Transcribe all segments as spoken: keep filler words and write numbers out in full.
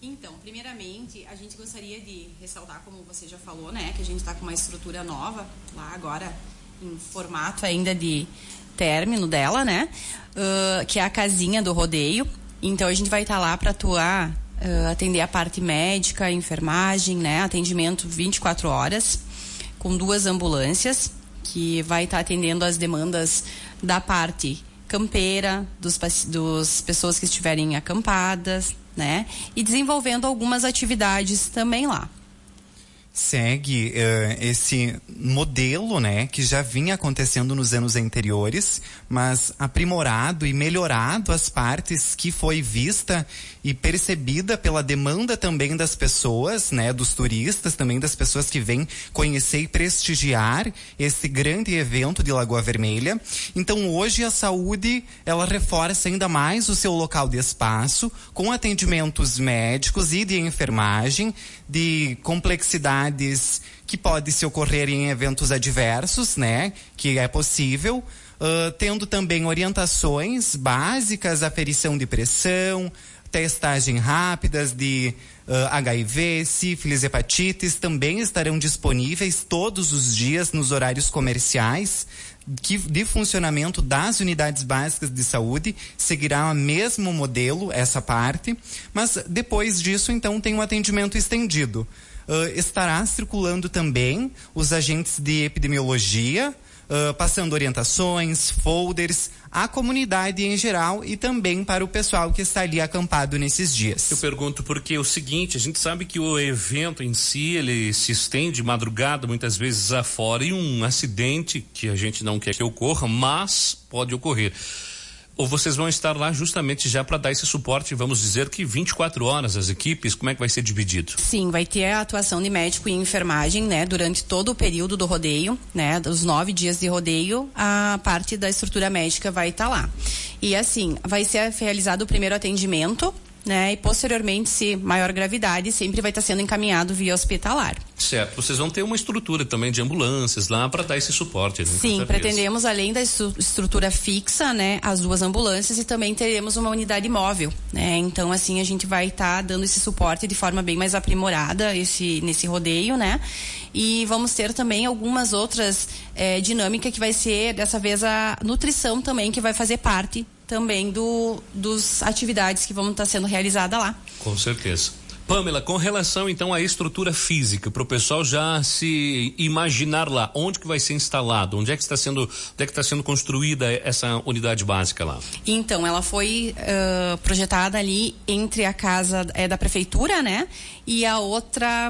Então, primeiramente, a gente gostaria de ressaltar, como você já falou, né, que a gente está com uma estrutura nova lá agora, em formato ainda de término dela, né, uh, que é a casinha do rodeio. Então, a gente vai estar tá lá para atuar, uh, atender a parte médica, enfermagem, né, atendimento vinte e quatro horas, com duas ambulâncias, que vai estar tá atendendo as demandas da parte campeira, dos, dos pessoas que estiverem acampadas, né? E desenvolvendo algumas atividades também lá. Segue uh, esse modelo, né, que já vinha acontecendo nos anos anteriores, mas aprimorado e melhorado as partes que foi vista e percebida pela demanda também das pessoas, né, dos turistas, também das pessoas que vêm conhecer e prestigiar esse grande evento de Lagoa Vermelha. Então hoje a saúde, ela reforça ainda mais o seu local de espaço, com atendimentos médicos e de enfermagem, de complexidade que pode se ocorrer em eventos adversos, né? Que é possível, uh, tendo também orientações básicas, aferição de pressão, testagem rápidas de uh, H I V, sífilis, hepatites, também estarão disponíveis todos os dias nos horários comerciais que, de funcionamento das unidades básicas de saúde. Seguirá o mesmo modelo, essa parte, mas depois disso, então, tem um atendimento estendido. Uh, estará circulando também os agentes de epidemiologia, uh, passando orientações, folders, à comunidade em geral e também para o pessoal que está ali acampado nesses dias. Eu pergunto porque é o seguinte, a gente sabe que o evento em si, ele se estende madrugada, muitas vezes afora, e um acidente que a gente não quer que ocorra, mas pode ocorrer. Ou vocês vão estar lá justamente já para dar esse suporte, vamos dizer que vinte e quatro horas as equipes, como é que vai ser dividido? Sim, vai ter a atuação de médico e enfermagem, né, durante todo o período do rodeio, né, dos nove dias de rodeio, a parte da estrutura médica vai estar tá lá. E assim, vai ser realizado o primeiro atendimento, né, e posteriormente, se maior gravidade, sempre vai estar tá sendo encaminhado via hospitalar. Certo, vocês vão ter uma estrutura também de ambulâncias lá para dar esse suporte, né? Sim, pretendemos, além da estrutura fixa, né, as duas ambulâncias, e também teremos uma unidade móvel, né, então assim a gente vai estar tá dando esse suporte de forma bem mais aprimorada esse, nesse rodeio, né, e vamos ter também algumas outras eh, dinâmicas que vai ser, dessa vez, a nutrição também, que vai fazer parte também do, dos atividades que vão estar sendo realizadas lá. Com certeza. Pamela, com relação então à estrutura física, para o pessoal já se imaginar lá, onde que vai ser instalado, onde é que está sendo, onde é que está sendo construída essa unidade básica lá? Então, ela foi uh, projetada ali entre a casa é, da prefeitura, né, e a outra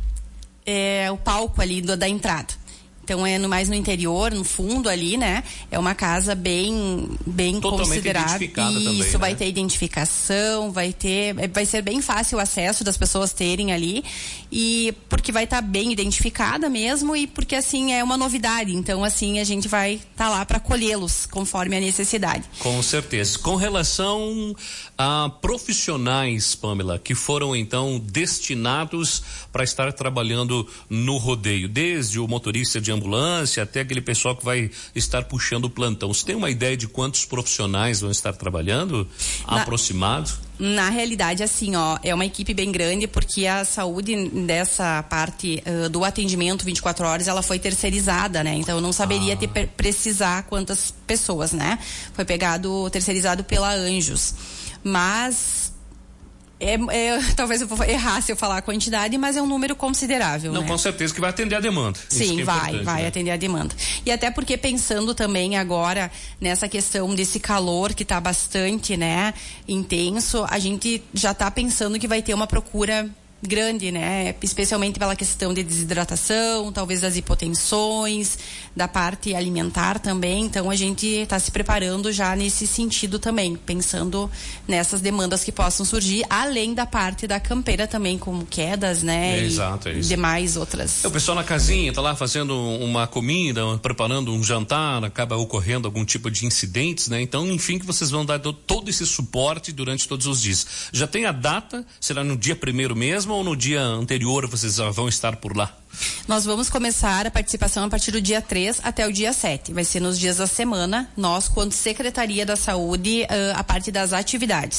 é o palco ali do, da entrada. Então é no, mais no interior, no fundo ali, né? É uma casa bem, bem totalmente considerada. Identificada Isso, também, né? Vai ter identificação, vai ter, vai ser bem fácil o acesso das pessoas terem ali, e porque vai estar tá bem identificada mesmo, e porque assim é uma novidade. Então assim a gente vai estar tá lá para acolhê-los conforme a necessidade. Com certeza. Com relação a profissionais, Pamela, que foram então destinados para estar trabalhando no rodeio, desde o motorista de ambulância até aquele pessoal que vai estar puxando o plantão. Você tem uma ideia de quantos profissionais vão estar trabalhando? Na, aproximado? Na realidade, assim, ó, é uma equipe bem grande, porque a saúde dessa parte uh, do atendimento vinte e quatro horas, ela foi terceirizada, né? Então eu não saberia ah. te precisar quantas pessoas, né? Foi pegado, terceirizado pela Anjos. Mas É, é, talvez eu vou errar se eu falar a quantidade, mas é um número considerável. Não, né? Com certeza que vai atender a demanda. Sim, é vai, vai né? atender a demanda. E até porque pensando também agora nessa questão desse calor que está bastante, né, intenso, a gente já está pensando que vai ter uma procura grande, né? Especialmente pela questão de desidratação, talvez das hipotensões, da parte alimentar também. Então a gente está se preparando já nesse sentido também, pensando nessas demandas que possam surgir, além da parte da campeira também, como quedas, né? É, e exato, é isso. Demais outras. É, o pessoal na casinha tá lá fazendo uma comida, preparando um jantar, acaba ocorrendo algum tipo de incidentes, né? Então, enfim, que vocês vão dar todo esse suporte durante todos os dias. Já tem a data? Será no dia primeiro mesmo ou no dia anterior vocês já vão estar por lá? Nós vamos começar a participação a partir do dia três até o dia sete. Vai ser nos dias da semana, nós, quanto Secretaria da Saúde, uh, a parte das atividades.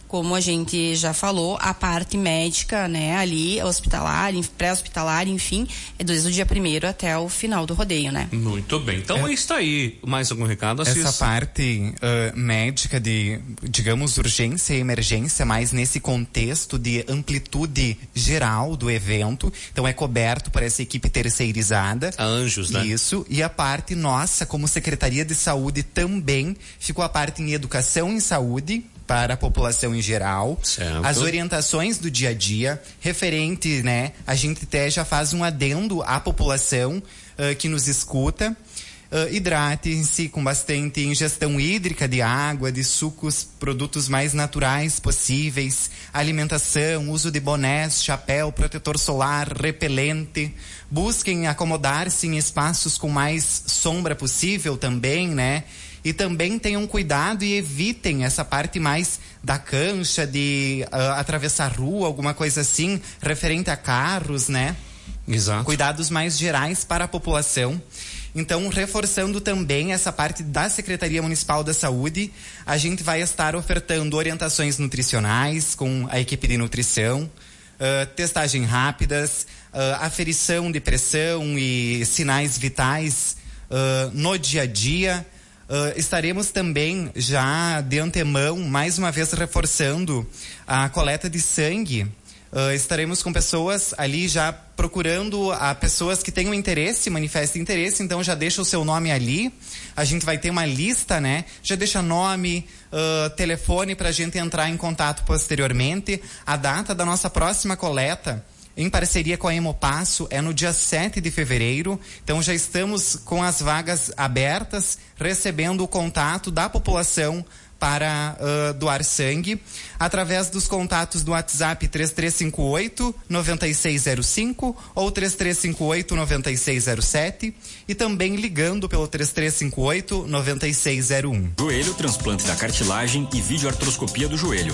como a gente já falou, a parte médica, né, ali, hospitalar, pré-hospitalar, enfim, é desde o dia primeiro até o final do rodeio, né? Muito bem. Então é, está aí. Mais algum recado, Assis? Essa parte uh, médica de, digamos, urgência e emergência, mas nesse contexto de amplitude geral do evento, então é coberto por essa equipe terceirizada. A Anjos, né? Isso. E a parte nossa, como Secretaria de Saúde, também ficou a parte em educação em saúde, para a população em geral, certo. As orientações do dia a dia, referente, né, a gente até já faz um adendo à população uh, que nos escuta, uh, hidratem-se com bastante ingestão hídrica de água, de sucos, produtos mais naturais possíveis, alimentação, uso de bonés, chapéu, protetor solar, repelente, busquem acomodar-se em espaços com mais sombra possível também, né? E também tenham cuidado e evitem essa parte mais da cancha, de uh, atravessar a rua, alguma coisa assim, referente a carros, né? Exato. Cuidados mais gerais para a população. Então, reforçando também essa parte da Secretaria Municipal da Saúde, a gente vai estar ofertando orientações nutricionais com a equipe de nutrição, uh, testagem rápidas, uh, aferição de pressão e sinais vitais uh, no dia a dia. Uh, estaremos também já de antemão, mais uma vez reforçando a coleta de sangue. Uh, estaremos com pessoas ali já procurando a pessoas que tenham interesse, manifestem interesse, então já deixa o seu nome ali. A gente vai ter uma lista, né? Já deixa nome, uh, telefone para a gente entrar em contato posteriormente. A data da nossa próxima coleta, em parceria com a Hemopasso, é no dia sete de fevereiro. Então já estamos com as vagas abertas, recebendo o contato da população para uh, doar sangue, através dos contatos do WhatsApp três três cinco oito, nove seis zero cinco ou três três cinco oito, nove seis zero sete e também ligando pelo três três cinco oito, nove seis zero um. Joelho, transplante da cartilagem e videoartroscopia do joelho.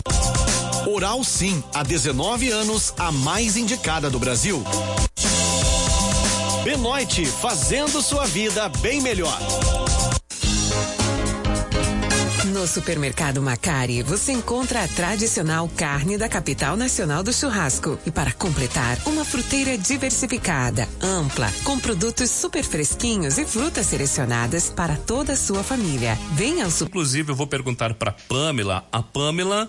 Oral Sim, há dezenove anos, a mais indicada do Brasil. Benoit, fazendo sua vida bem melhor. No Supermercado Macari, você encontra a tradicional carne da capital nacional do churrasco. E para completar, uma fruteira diversificada, ampla, com produtos super fresquinhos e frutas selecionadas para toda a sua família. Venha ao super... Inclusive, eu vou perguntar para Pamela. A Pamela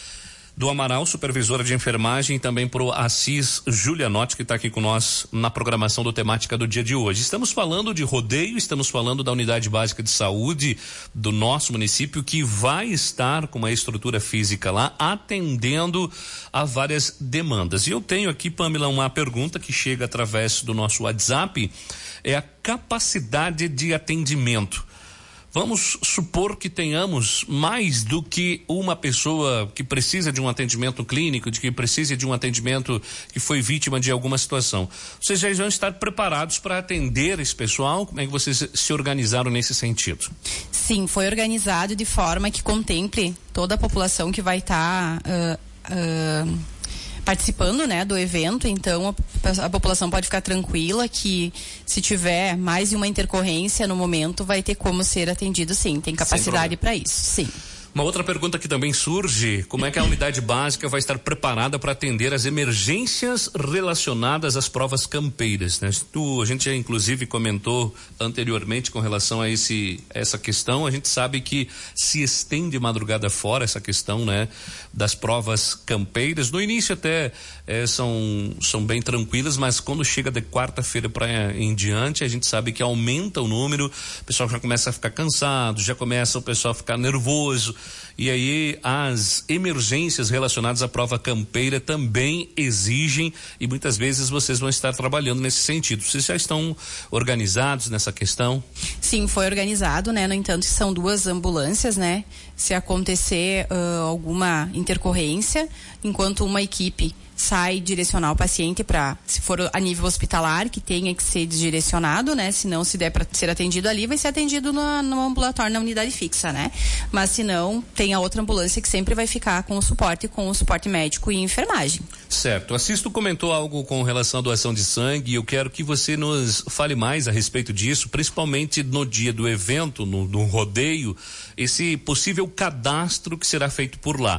do Amaral, supervisora de enfermagem, e também pro Assis Julianotti, que está aqui com nós na programação do Temática do dia de hoje. Estamos falando de rodeio, estamos falando da Unidade Básica de Saúde do nosso município, que vai estar com uma estrutura física lá, atendendo a várias demandas. E eu tenho aqui, Pamela, uma pergunta que chega através do nosso WhatsApp, é a capacidade de atendimento. Vamos supor que tenhamos mais do que uma pessoa que precisa de um atendimento clínico, de que precisa de um atendimento que foi vítima de alguma situação. Vocês já vão estar preparados para atender esse pessoal? Como é que vocês se organizaram nesse sentido? Sim, foi organizado de forma que contemple toda a população que vai estar... Tá, uh, uh, participando, né, do evento. Então a, a população pode ficar tranquila que se tiver mais de uma intercorrência no momento, vai ter como ser atendido, sim, tem capacidade para isso, sim. Uma outra pergunta que também surge, como é que a unidade básica vai estar preparada para atender as emergências relacionadas às provas campeiras, né? Tu, a gente já inclusive comentou anteriormente com relação a esse, essa questão, a gente sabe que se estende madrugada fora essa questão, né, das provas campeiras. No início até é, são, são bem tranquilas, mas quando chega de quarta-feira para em diante, a gente sabe que aumenta o número, o pessoal já começa a ficar cansado, já começa o pessoal a ficar nervoso. E aí as emergências relacionadas à prova campeira também exigem, e muitas vezes vocês vão estar trabalhando nesse sentido. Vocês já estão organizados nessa questão? Sim, foi organizado, né? No entanto, são duas ambulâncias, né? Se acontecer uh, alguma intercorrência, enquanto uma equipe sai direcionar o paciente para, se for a nível hospitalar, que tenha que ser direcionado, né? Se não, se der para ser atendido ali, vai ser atendido no, no ambulatório, na unidade fixa, né? Mas se não, tem a outra ambulância que sempre vai ficar com o suporte, com o suporte médico e enfermagem. Certo. Assisto comentou algo com relação à doação de sangue, e eu quero que você nos fale mais a respeito disso, principalmente no dia do evento, no, no rodeio, esse possível cadastro que será feito por lá.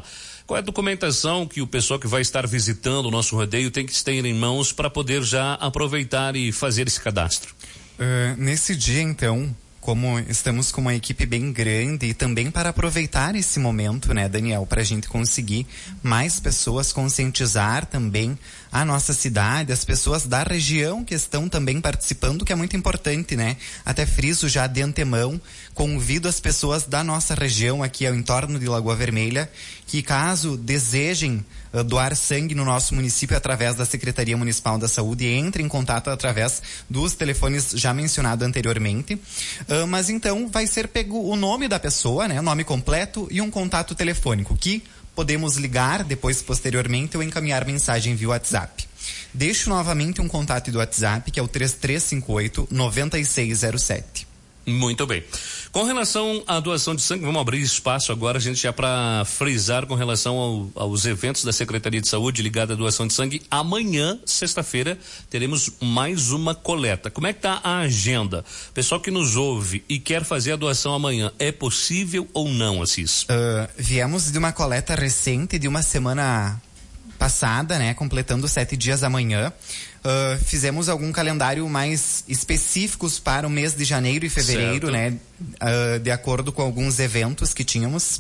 Qual é a documentação que o pessoal que vai estar visitando o nosso rodeio tem que ter em mãos para poder já aproveitar e fazer esse cadastro? Uh, nesse dia, então, como estamos com uma equipe bem grande e também para aproveitar esse momento, né, Daniel, para a gente conseguir mais pessoas, conscientizar também a nossa cidade, as pessoas da região que estão também participando, que é muito importante, né? Até friso já de antemão, convido as pessoas da nossa região aqui ao entorno de Lagoa Vermelha, que caso desejem uh, doar sangue no nosso município através da Secretaria Municipal da Saúde, entre em contato através dos telefones já mencionados anteriormente. Uh, mas então vai ser pego o nome da pessoa, né? O nome completo e um contato telefônico, que podemos ligar depois, posteriormente, ou encaminhar mensagem via WhatsApp. Deixo novamente um contato do WhatsApp, que é o três três cinco oito, nove seis zero sete. Muito bem. Com relação à doação de sangue, vamos abrir espaço agora, a gente já para frisar com relação ao, aos eventos da Secretaria de Saúde ligada à doação de sangue. Amanhã, sexta-feira, teremos mais uma coleta. Como é que está a agenda? Pessoal que nos ouve e quer fazer a doação amanhã, é possível ou não, Assis? Uh, viemos de uma coleta recente, de uma semana passada, né? Completando sete dias amanhã. Uh, fizemos algum calendário mais específicos para o mês de janeiro e fevereiro, certo, né? Uh, de acordo com alguns eventos que tínhamos.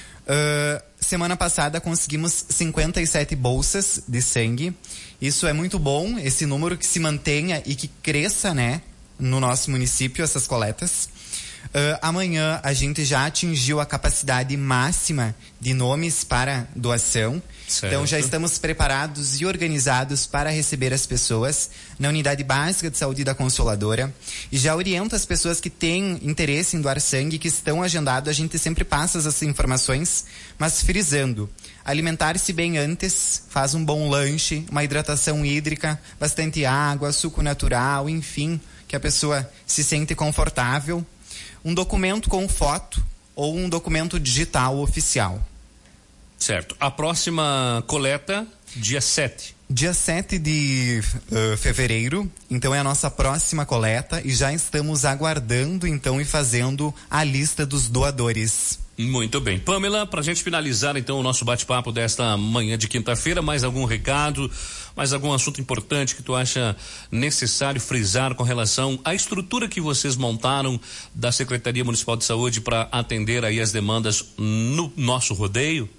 Uh, semana passada conseguimos cinquenta e sete bolsas de sangue. Isso é muito bom, esse número que se mantenha e que cresça, né? No nosso município, essas coletas. Uh, amanhã a gente já atingiu a capacidade máxima de nomes para doação. Certo. Então já estamos preparados e organizados para receber as pessoas na Unidade Básica de Saúde da Consoladora. E já oriento as pessoas que têm interesse em doar sangue, que estão agendados, a gente sempre passa essas informações, mas frisando, alimentar-se bem antes, faz um bom lanche, uma hidratação hídrica, bastante água, suco natural, enfim, que a pessoa se sente confortável. Um documento com foto ou um documento digital oficial. Certo. A próxima coleta, dia sete. Dia sete de uh, fevereiro, então é a nossa próxima coleta e já estamos aguardando então e fazendo a lista dos doadores. Muito bem. Pamela, pra gente finalizar então o nosso bate-papo desta manhã de quinta-feira, mais algum recado, mais algum assunto importante que tu acha necessário frisar com relação à estrutura que vocês montaram da Secretaria Municipal de Saúde para atender aí as demandas no nosso rodeio?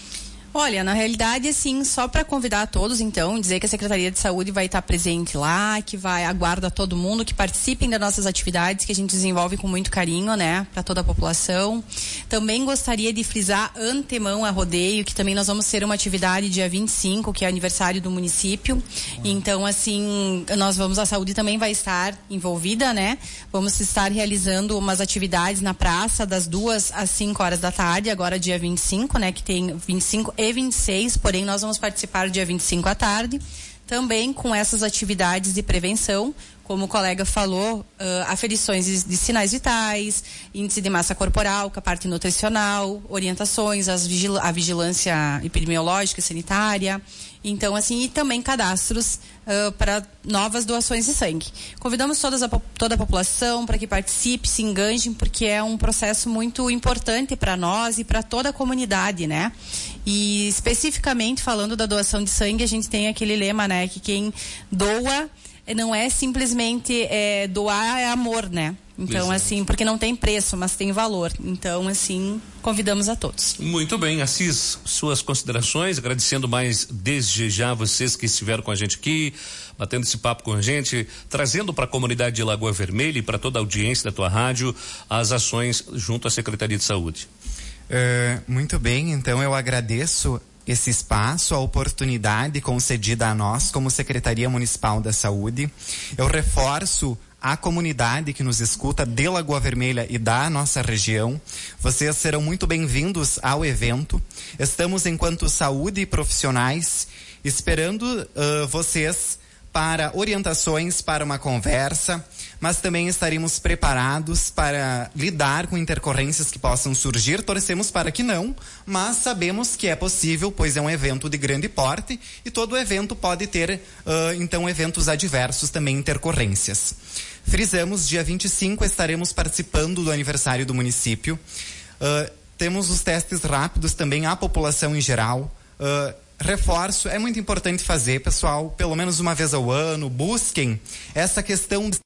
Olha, na realidade, assim, só para convidar a todos, então, dizer que a Secretaria de Saúde vai estar presente lá, que vai aguarda todo mundo que participem das nossas atividades, que a gente desenvolve com muito carinho, né, para toda a população. Também gostaria de frisar antemão a rodeio, que também nós vamos ter uma atividade dia vinte e cinco, que é aniversário do município. Então, assim, nós vamos, a saúde também vai estar envolvida, né? Vamos estar realizando umas atividades na praça das duas às cinco horas da tarde, agora dia vinte e cinco, né, que tem vinte e cinco e vinte e seis, porém nós vamos participar dia vinte e cinco à tarde, também com essas atividades de prevenção, como o colega falou, uh, aferições de, de sinais vitais, índice de massa corporal, com a parte nutricional, orientações, as vigil a vigilância epidemiológica e sanitária, então assim, e também cadastros uh, para novas doações de sangue. Convidamos todas a, toda a população para que participe, se enganjem, porque é um processo muito importante para nós e para toda a comunidade, né? E especificamente falando da doação de sangue, a gente tem aquele lema, né, que quem doa não é simplesmente é, doar, é amor, né? Então, exato, assim, porque não tem preço, mas tem valor. Então, assim, convidamos a todos. Muito bem, Assis, suas considerações, agradecendo mais desde já vocês que estiveram com a gente aqui, batendo esse papo com a gente, trazendo para a comunidade de Lagoa Vermelha e para toda a audiência da tua rádio as ações junto à Secretaria de Saúde. Uh, muito bem, então eu agradeço esse espaço, a oportunidade concedida a nós como Secretaria Municipal da Saúde. Eu reforço a comunidade que nos escuta de Lagoa Vermelha e da nossa região. Vocês serão muito bem-vindos ao evento. Estamos, enquanto saúde e profissionais, esperando uh, vocês para orientações, para uma conversa, mas também estaremos preparados para lidar com intercorrências que possam surgir. Torcemos para que não, mas sabemos que é possível, pois é um evento de grande porte e todo evento pode ter, uh, então, eventos adversos também, intercorrências. Frisamos, dia vinte e cinco estaremos participando do aniversário do município. Uh, temos os testes rápidos também à população em geral. Uh, reforço, é muito importante fazer, pessoal, pelo menos uma vez ao ano, busquem essa questão